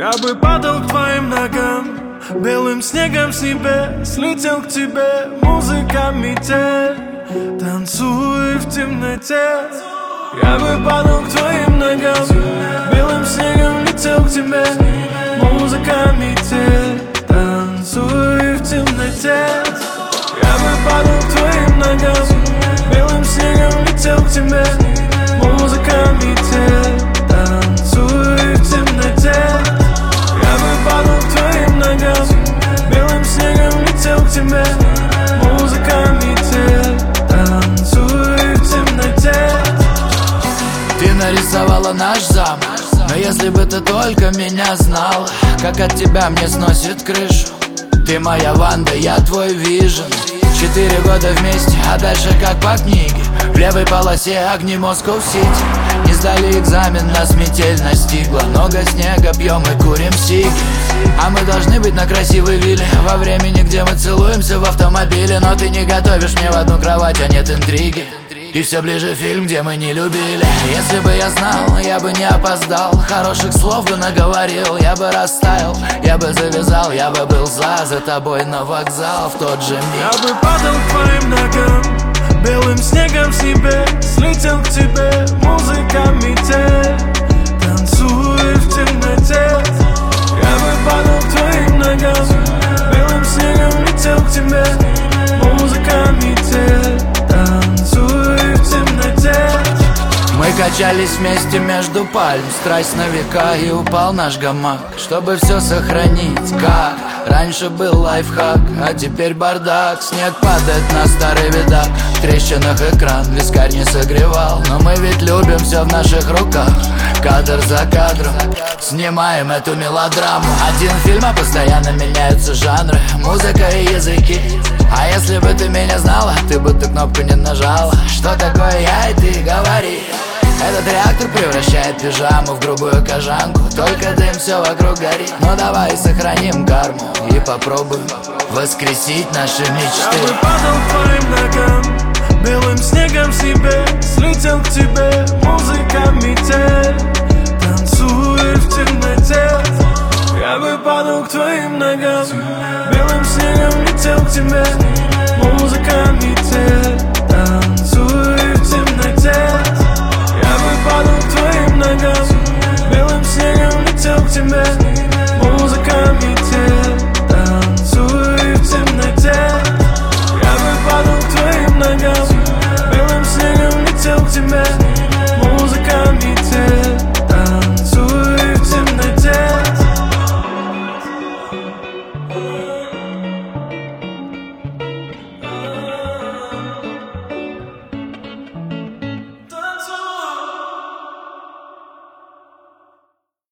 Я бы падал к твоим ногам, белым снегом с небес летел к тебе. Музыка, метель, танцуй в темноте. Я бы падал к твоим ногам, белым снегом летел к тебе. Музыка, метель, танцуй в темноте. Я бы падал к твоим ногам, белым снегом летел к тебе. Музыка, метель, танцуй в темноте. Я бы падал к твоим ногам, белым снегом летел к тебе. Музыка, метель, танцуй в темноте. Ты нарисовала наш замок, но если бы ты только меня знал, как от тебя мне сносит крышу. Ты моя Ванда, я твой вижен. 4 года вместе, а дальше как по книге. В левой полосе огни Москва-Сити. Не сдали экзамен, нас метель настигла. Много снега, пьем и курим сиги. А мы должны быть на красивой вилле, во времени, где мы целуемся в автомобиле. Но ты не готовишь мне в одну кровать, а нет интриги. И все ближе фильм, где мы не любили. Если бы я знал, я бы не опоздал. Хороших слов бы наговорил, я бы растаял. Я бы завязал, я бы был за тобой на вокзал в тот же миг. Я бы падал к твоим ногам, белым снегом с небес летел к тебе. Музыка, метель, танцуй в темноте. Я бы падал к твоим ногам, белым снегом летел к тебе. Музыка, метель, танцуй в темноте. Мы качались вместе между пальм, страсть на века, и упал наш гамак. Чтобы все сохранить, как раньше был лайфхак, а теперь бардак. Снег падает на старый видак, в трещинах экран вискарь не согревал. Но мы ведь любим все в наших руках, кадр за кадром снимаем эту мелодраму. Один фильм, а постоянно меняются жанры, музыка и языки. А если бы ты меня знала, ты бы ту кнопку не нажала. Что такое я и ты, говори. Этот реактор превращает пижаму в грубую кожанку. Только дым, все вокруг горит. Но давай сохраним карму и попробуем воскресить наши мечты. Я бы падал к твоим ногам, белым снегом с небес летел к тебе. Музыка, метель, танцуй в темноте. Я бы падал к твоим ногам, белым снегом летел к тебе.